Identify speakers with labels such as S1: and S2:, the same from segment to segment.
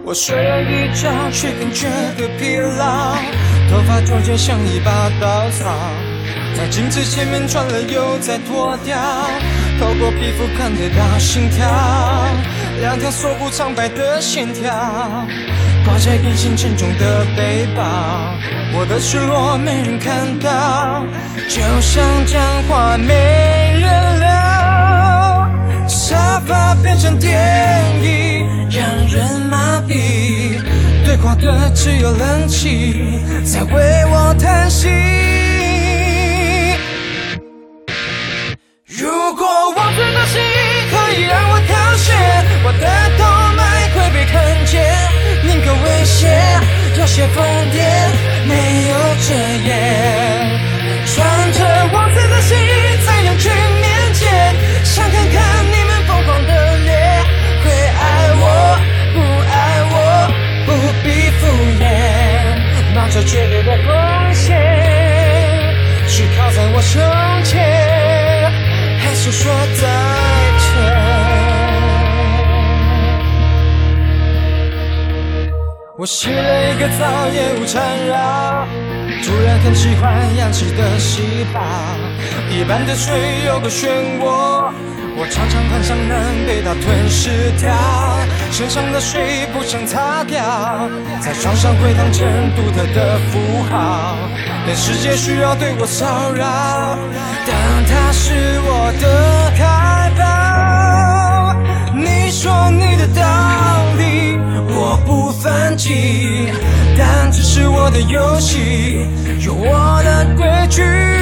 S1: 我睡了一觉，却更觉得疲劳，头发纠结像一把稻草，在镜子前面转了又再脱掉，透过皮肤看得到心跳，两条锁骨苍白的线条，挂在眼前沉重的背包，我的失落没人看到，就像讲话没人聊，沙发变成电椅，让人麻痹，对话的只有冷气在为我叹息。如果我最多心意可以让我凋谢，我的动脉会被看见，宁可危险，有些疯癫，没有遮掩，穿着我最多心意在人群面前，想看看你们疯狂的脸，会爱我不爱我，不必敷衍，冒着绝对的风险，是靠在我胸前，还是说再见？我洗了一个澡，也无缠绕，突然很喜欢氧气的细胞，一般的水有个漩涡，我常常很想能被它吞噬掉，身上的水不想擦掉，在床上回荡成独特的符号，但世界需要对我骚扰，当它是我的开包，你说你的道理我不反击，但这是我的游戏，有我的规矩。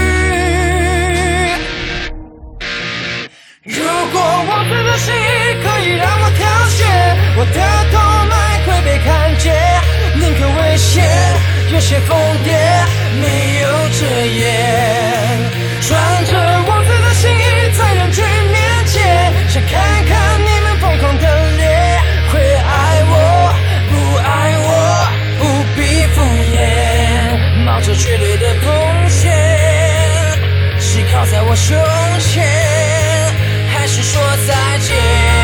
S1: 如果我最多心意可以让我凋谢，我的动脉会被看见，宁可危险，有些疯癫，没有遮掩，穿着我最多心意在人群面前，想看看你们疯狂的脸，会爱我不爱我，不必敷衍，冒着绝对的风险，是靠在我胸前，还是说再见？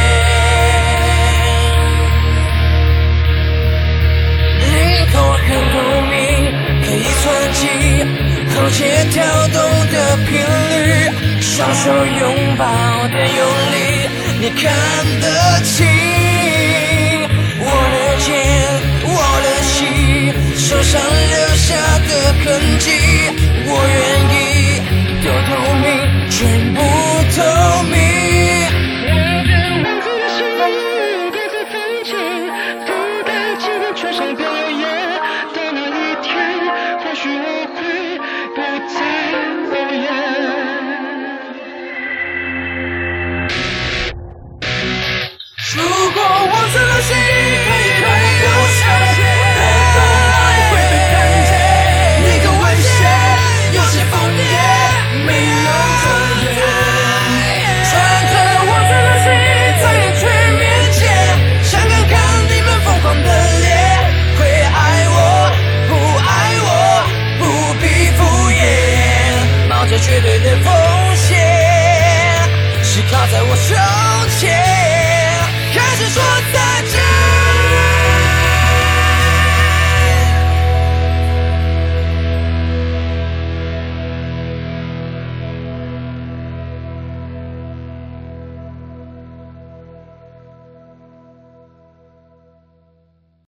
S1: 领口很透明，可以窜起，喉结跳动的频率，双手拥抱的用力，你看得清我的肩，我的心，手上留下的痕迹，我愿意都透明，全部透明。如果我最多心意可